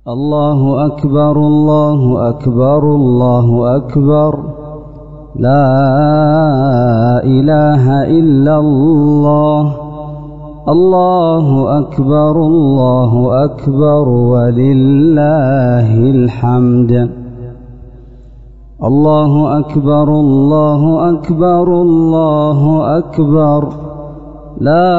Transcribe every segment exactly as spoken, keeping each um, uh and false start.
الله أكبر الله أكبر الله أكبر لا إله إلا الله. الله أكبر الله أكبر ولله الحمد. الله أكبر الله أكبر الله أكبر لا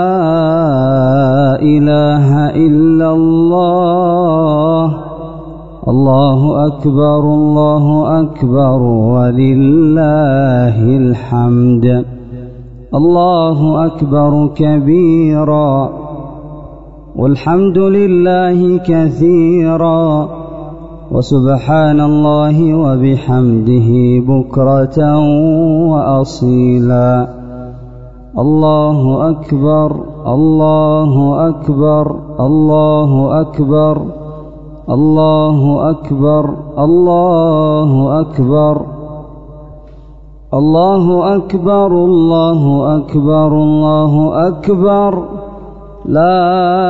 إله إلا الله. الله أكبر الله أكبر ولله الحمد. الله أكبر كبيرا والحمد لله كثيرا وسبحان الله وبحمده بكرة وأصيلا. الله أكبر الله أكبر الله أكبر الله أكبر الله أكبر الله أكبر الله أكبر الله أكبر لا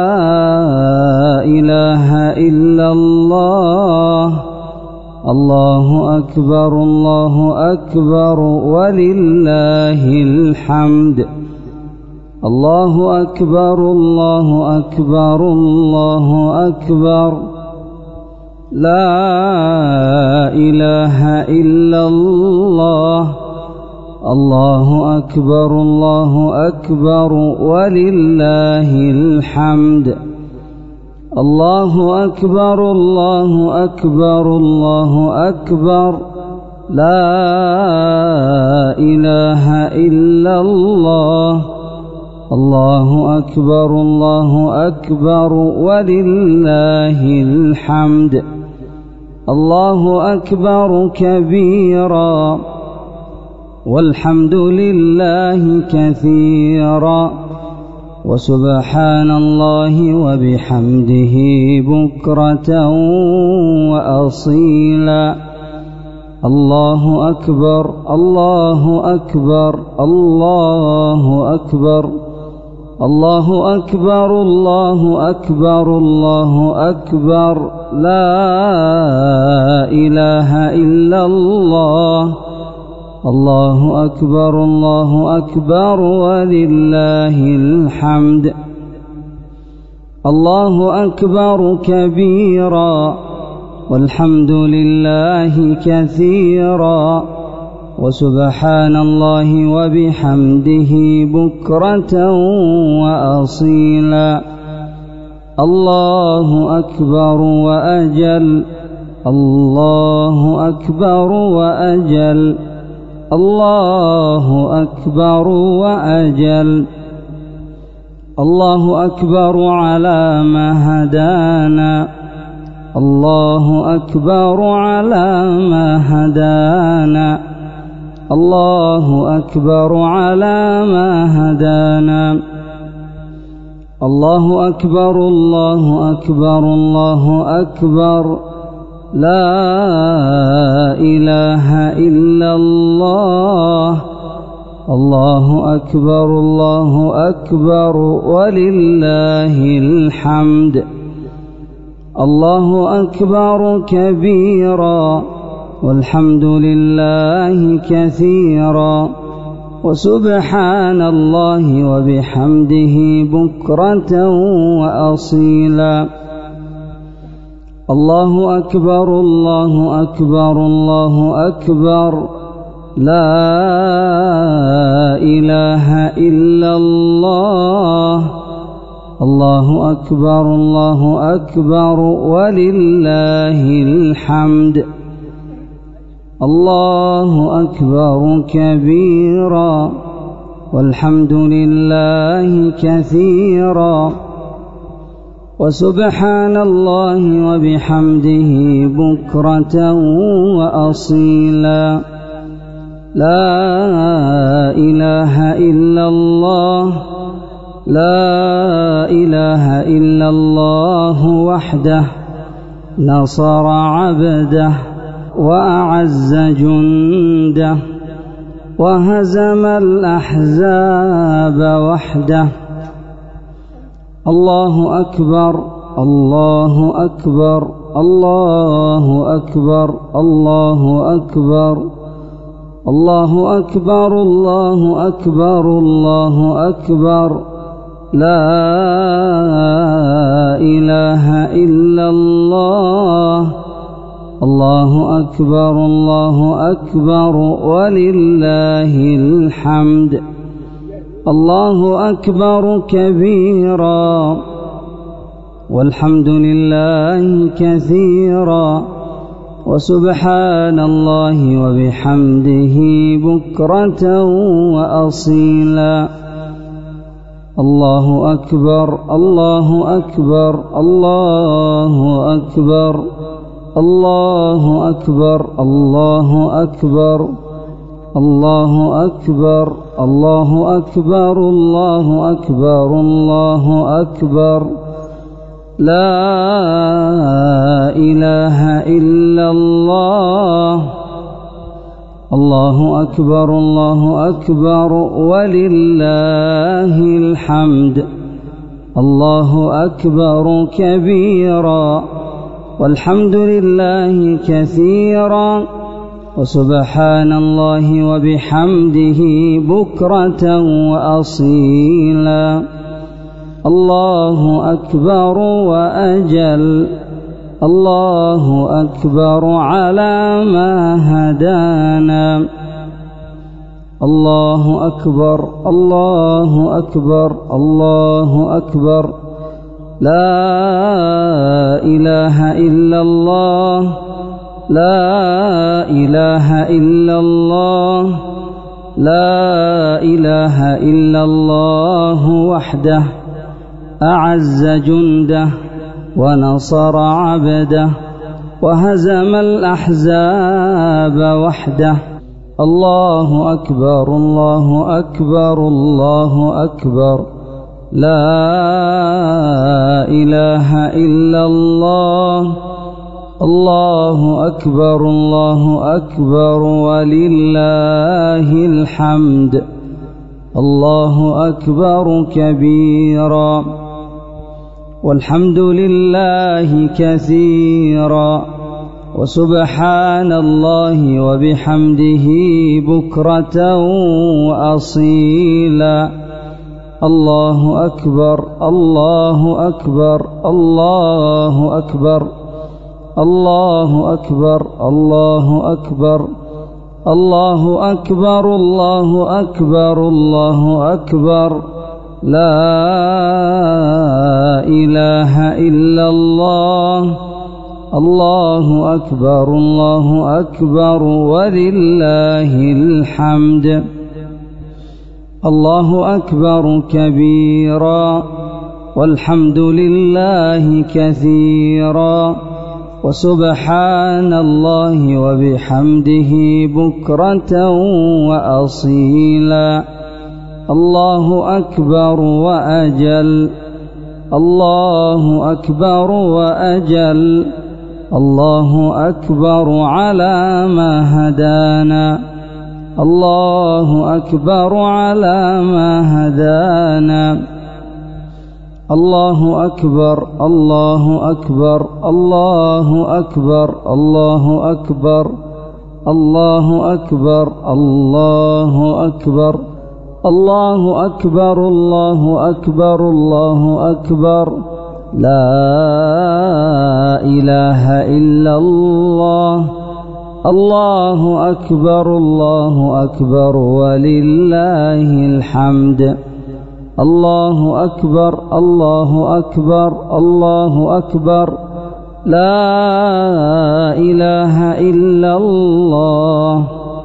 إله إلا الله. الله أكبر الله أكبر ولله الحمد. الله أكبر الله أكبر الله أكبر لا إله إلا الله. الله أكبر الله أكبر ولله الحمد. الله أكبر الله أكبر الله أكبر لا إله إلا الله. الله أكبر الله أكبر ولله الحمد. الله أكبر كبيرا والحمد لله كثيرا وسبحان الله وبحمده بكرة وأصيلا. الله أكبر الله أكبر الله أكبر الله أكبر الله أكبر الله أكبر لا إله إلا الله. الله أكبر الله أكبر ولله الحمد. الله أكبر كبيرا والحمد لله كثيرا وسبحان الله وبحمده بكرة وأصيلا. الله أكبر وأجل الله أكبر وأجل الله أكبر وأجل. الله أكبر على ما هدانا. الله أكبر على ما هدانا. الله أكبر على ما هدانا. الله أكبر الله أكبر الله أكبر لا إله إلا الله. الله أكبر الله أكبر ولله الحمد. الله أكبر كبيرا والحمد لله كثيرا وسبحان الله وبحمده بكرة وأصيلا. الله أكبر الله أكبر الله أكبر لا إله إلا الله. الله أكبر الله أكبر ولله الحمد. الله أكبر كبيرا والحمد لله كثيرا وسبحان الله وبحمده بكرة وأصيلا. لا إله إلا الله. لا إله إلا الله وحده نصر عبده وأعز جنده وهزم الأحزاب وحده. الله أكبر الله أكبر الله أكبر الله أكبر الله أكبر الله أكبر الله أكبر لا إله إلا الله الله أكبر الله أكبر ولله الحمد الله أكبر كبيرا والحمد لله كثيرا وسبحان الله وبحمده بكرة وأصيلا الله أكبر الله أكبر الله أكبر الله أكبر الله أكبر الله أكبر الله أكبر الله أكبر الله أكبر لا إله إلا الله الله أكبر الله أكبر ولله الحمد الله أكبر كبيرا والحمد لله كثيرا وسبحان الله وبحمده بكرة وأصيلا الله أكبر وأجل الله أكبر على ما هدانا الله أكبر الله أكبر الله أكبر لا إله إلا الله لا إله إلا الله لا إله إلا الله وحده أعز جنده ونصر عبده وهزم الأحزاب وحده الله أكبر الله أكبر الله أكبر لا إله إلا الله الله أكبر الله أكبر ولله الحمد الله أكبر كبيرا والحمد لله كثيرا وسبحان الله وبحمده بكرة وأصيلا الله أكبر الله أكبر الله أكبر الله أكبر الله أكبر الله أكبر الله أكبر الله أكبر لا إله إلا الله الله أكبر الله أكبر ولله الحمد الله أكبر كبيرا والحمد لله كثيرا وسبحان الله وبحمده بكرة وأصيلا الله أكبر وأجل الله أكبر وأجل الله أكبر على ما هدانا الله أكبر على ما هدانا الله أكبر الله أكبر الله أكبر الله أكبر الله أكبر الله أكبر الله أكبر الله أكبر الله أكبر لا إله إلا الله الله أكبر الله أكبر ولله الحمد الله أكبر الله أكبر الله أكبر لا إله إلا الله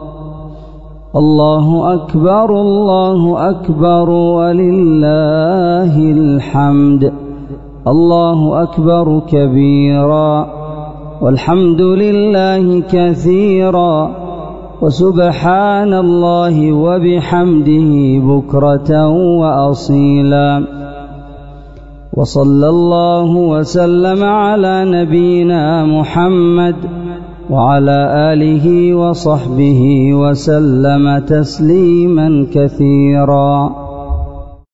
الله أكبر الله أكبر ولله الحمد الله أكبر كبيرا والحمد لله كثيرا وسبحان الله وبحمده بكرة وأصيلا وصلى الله وسلم على نبينا محمد وعلى آله وصحبه وسلم تسليما كثيرا.